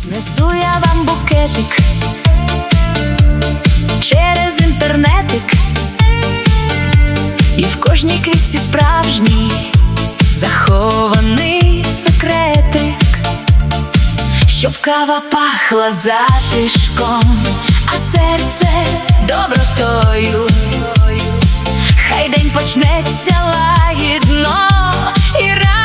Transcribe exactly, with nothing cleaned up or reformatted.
Несу я вам букетик через інтернетик, і в кожній квітці справжній захований секретик, щоб кава пахла затишком, а серце добротою. Хай день почнеться лагідно і радісно.